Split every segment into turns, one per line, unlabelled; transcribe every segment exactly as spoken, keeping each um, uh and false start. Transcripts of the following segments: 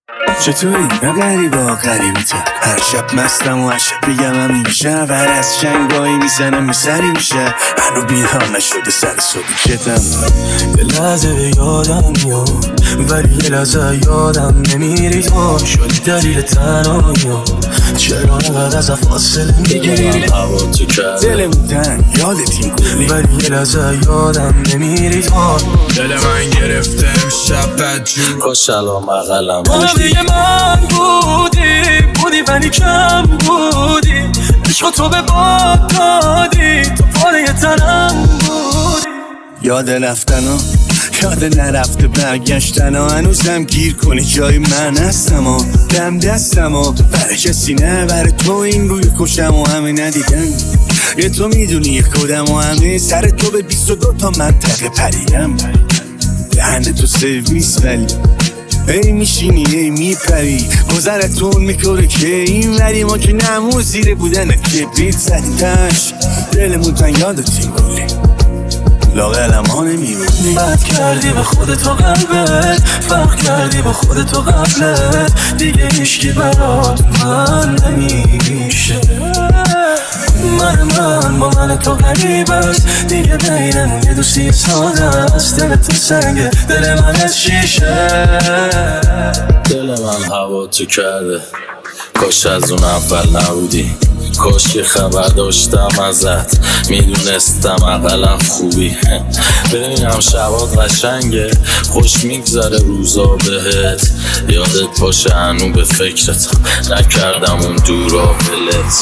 چطوری؟ نه غریبا غریبیتم هر شب مستم و هر شب بگم همین شب هر از چنگایی میزنم میسری میشه هنو بیدار نشده سر صبحیتم یه لحظه به یادم میاد ولی یه لحظه یادم نمیری تو شدی دلیل تنهایی چرا انقدر از فاصله میگیری
هوا تو کرده
دلمون تنگ یادتیم کلی ولی یه لحظه یادم نمیری تو
دل من گرفته امشب بدجور
کاش الان بغلم
دیگه من بودی بودی ولی کم بودی عشق تو به باد دادی تو پاره تنم بودی یاد رفتن ها یاد نرفته برگشتن ها هنوزم گیر کنی جای من هستم ها دم دستم ها برای کسی نه برای تو این روی کشم و همه ندیدن یه تو میدونی یه کدم و همه سر تو به بیست و دو تا منطقه پریم دهن تو سرویس ولی ای میشینی ای میپری گذرتون میکنه که این وری ما که نمو زیر بودن کبریت زدیدش دلمون تن یادتیم کلی لاغلم ها نمیبودی بد کردی به خودتو قلبت فرق کردی با خودتو قبلت دیگه هیشکی برات من نمیشه من من با من تو غریب است دیگه بینم یه دوستی ساده است دل تو سنگه دل من از شیشه
دل من هوا تو کرده کاش از اون اول نبودی کاش یه خبر داشتم ازت میدونستم اقلم خوبی ببینم شبات قشنگه خوش میگذره روزا بهت یادت باشه هنو به فکرت نکردم اون دورا بلت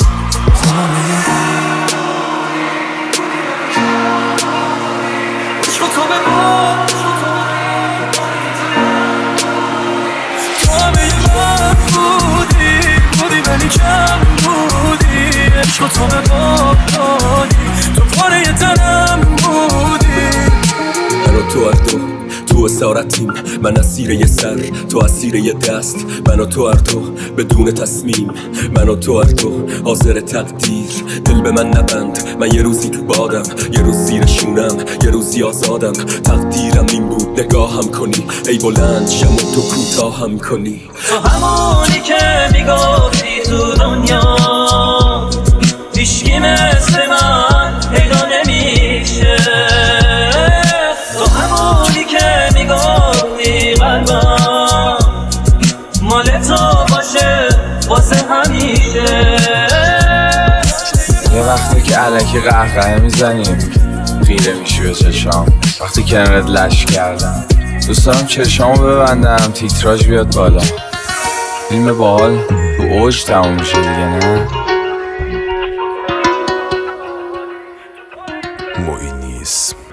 عشق تو به باد دادی تو پاره تنم بودی
من و تو هر دو تو اسارتیم من اسیر یه سر تو اسیر یه دست من و تو هر دو بدون تصمیم من و تو هر دو حاضر تقدیر دل به من نبند من یه روزی تو بادم یه روز زیر شونم یه روزی آزادم تقدیرم این بود نگاهم کنی ای بلند شم و تو کوتاهم کنی
تو همونی که میگفتی تو دنیا هیشکی مثل من پیدا نمیشه تو همونی که میگفتی قلبم مال تو باشه واسه همیشه
یه وقتی که علکی قهقه میزنیم خیره میشی به چشام وقتی که انقدر لش کردم دوست دارم چشامو ببندم تیتراژ بیاد بالا فیلم باحال تو اوج تموم میشه دیگه نه
موینیسم